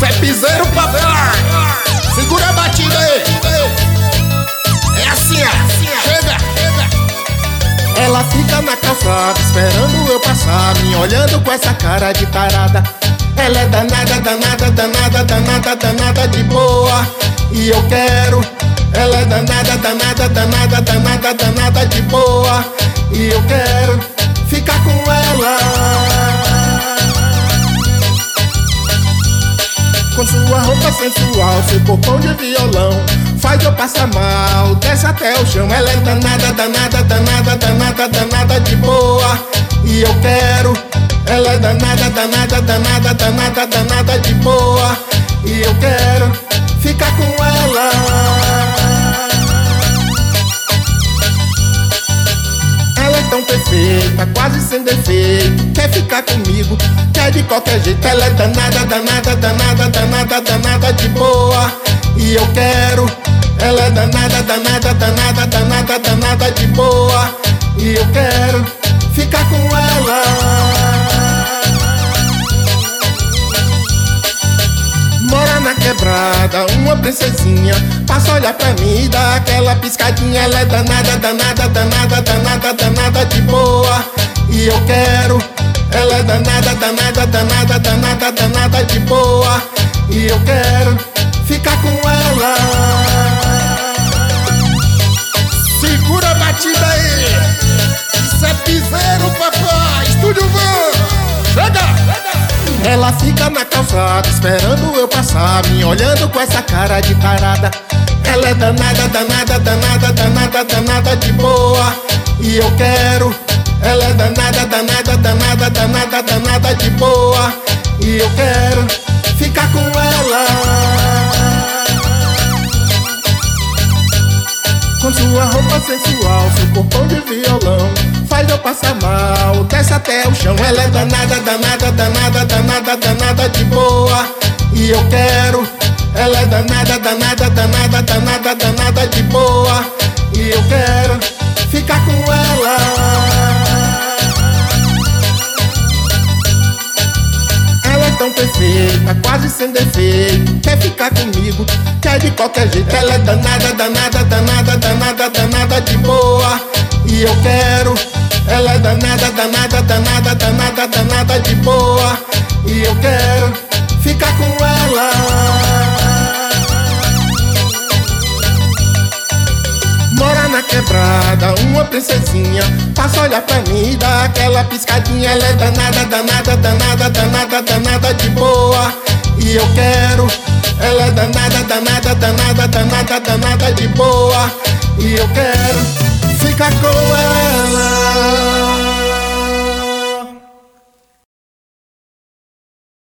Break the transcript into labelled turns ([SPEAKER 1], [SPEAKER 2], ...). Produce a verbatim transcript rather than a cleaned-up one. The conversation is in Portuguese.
[SPEAKER 1] Isso é piseiro, papai. Segura a batida aí. É assim, ó. Chega, chega. Ela fica na calçada esperando eu passar, me olhando com essa cara de tarada. Ela é danada, danada, danada, danada, danada de boa. E eu quero. Ela é danada, danada, danada, danada, danada de boa. E eu quero ficar com ela. Com sua roupa sensual, seu corpão de violão faz eu passar mal, desce até o chão. Ela é danada, danada, danada, danada, danada de boa. E eu quero. Ela é danada, danada, danada, danada, danada de boa. E eu quero ficar com ela. Ela é tão perfeita, quase sem defeito. Quer ficar comigo, quer de qualquer jeito. Ela é danada, danada, danada, danada, danada de boa. E eu quero. Ela é danada, danada, danada, danada, danada de boa. E eu quero ficar com ela. Mora na quebrada, uma princesinha. Passa a olhar pra mim e dá aquela piscadinha. Ela é danada, danada, danada, danada, danada de boa. E eu quero. Ela é danada, danada, danada, danada, danada de boa. E eu quero ficar com ela. Segura a batida aí. Isso é piseiro, papai. Estúdio Van. Chega! Ela fica na calçada esperando eu passar, me olhando com essa cara de tarada. Ela é danada, danada, danada, danada, danada de boa. E eu quero. Ela é danada, danada, danada, danada, danada de boa. E eu quero ficar com ela. Com sua roupa sensual, seu corpão de violão faz eu passar mal, desce até o chão. Ela é danada, danada, danada, danada, danada de boa. E eu quero. Ela é danada, danada, danada, danada, danada de boa. E eu quero ficar com ela. Ela é tão perfeita, quase sem defeito. Quer ficar comigo, quer de qualquer jeito. Ela é danada, danada, danada, danada, danada de boa. E eu quero. Ela é danada, danada, danada, danada, danada de boa. E eu quero ficar com ela. Mora na quebrada, uma princesinha. Passa a olhar pra mim e dá aquela piscadinha. Ela é danada, danada, danada, danada, danada de boa. E eu quero. Ela é danada, danada, danada, danada, danada de boa. E eu quero ficar com ela.